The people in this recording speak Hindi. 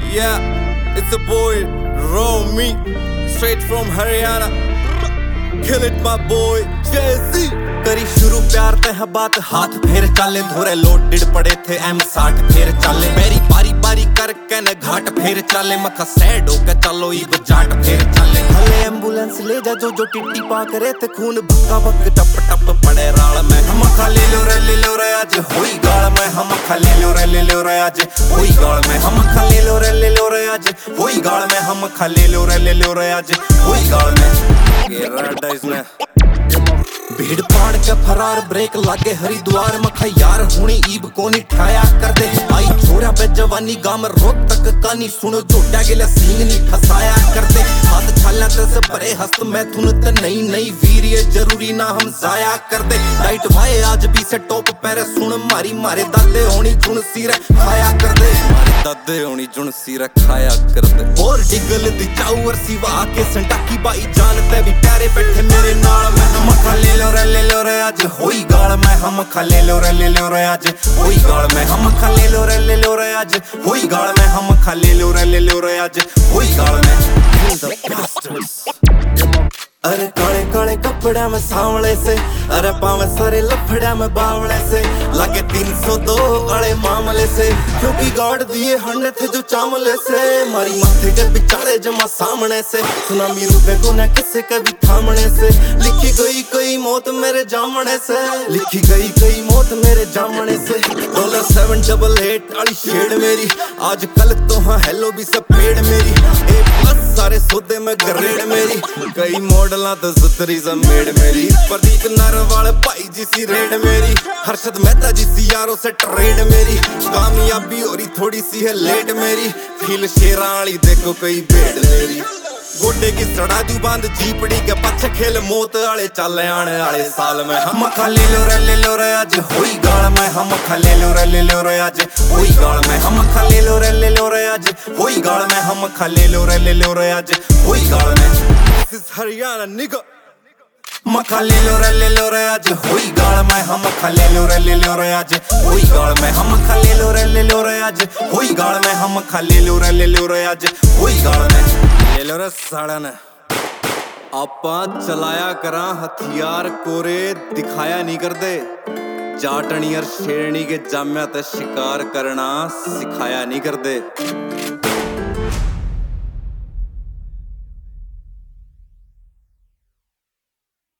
Yeah, it's a boy, raw meat, straight from Haryana. Kill it my boy, Jay-Z. करी शुरू प्यार ते है बात हाथ फेर चाले धोरे लोडेड पड़े थे M60 फेर चाले मेरी बारी बारी करके न घाट फेर चाले मखा सैड होके चलो ई जाट फेर चाले हले एम्बुलेंस ले जा जो टिट्टी पा करे ते खून भक्का भक टप टप पड़े राल में हम खा ले लो रे आज होई गाल में हम खा ले लो रे आज होई गाल में हम खा ले लो रे आज होई गाल में हम खा ले लो रे आज होई गाल में ये राडा इसने भीड़ पाड़ के फरार ब्रेक लागे हरिद्वार मखा यार हुणी ईब कोनी ठाया कर दे आई छोरा पे जवानी गाम रोक तक कानी सुनो जोटा गेला सींग नी फसाया कर दे हाथ छाला ते से परे हस्त मैं थुन ते नहीं वीर्य जरूरी ना हम जाया कर दे लाइट भाई आज भी से टॉप पैरे सुन मारी मारे दादे होनी जुन सिर खाया कर दे मारे दादे होनी जुन सिर खाया कर दे और डिगल दी चाउर सिवा के संटाकी बाई जानते भी प्यारे बैठे मेरे नाल में हम खा ले लो रे आज होई गाल में हम खा ले लो रे आज होई गाल में हम खा ले लो रे आज होई गाल में हम खा ले लो रे आज होई गाल में अरे काले काले कपड़ा में सांवले से अरे पावे सारे लफड़ा में बावले से लगे 302 अड़े मामले से क्योंकि गाड़ दिए हंडे थे जो चामले से मारी माथे के बिचारे जमा सामने से सुनामी रुपए को न किसे कभी थामने से लिखी गई कई मौत मेरे जामने से लिखी गई कई मौत मेरे जामने से $788 वाली शेड मेरी आज कल तो हाँ हेलो भी सब पेड़ मेरी A+ सारे सौदे में ग्रेड मेरी कई मॉडल तो सुतरी सा मेड मेरी प्रदीप नरवाल भाई जी सी रेड मेरी हर्षद मेहता जी सी यारों से ट्रेड मेरी कामयाबी हो रही थोड़ी सी है लेट मेरी फील शेरा वाली देखो कई भेड़ मेरी गोडे की सड़ा दी बांध जीपड़ी के पछ खेल मौत वाले चल आने वाले साल में हम खा ले लो रे आज होई गाल में हम खा ले लो रे आज होई गाल में हम खा ले लो रे आज होई गाल में हम खा ले लो रे आज होई गाल में This is Haryana nigga मखा ले लो रे आज होई गाल में हम खा ले लो रे आज होई गाल में हम खा ले लो रे आज होई गाल में हम खा ले लो रे आज होई गाल में ले लो रे साड़ा ने आपा चलाया करा हथियार कोरे दिखाया नहीं कर दे जाटनी और शेरनी के जाम्या ते शिकार करना सिखाया नहीं कर दे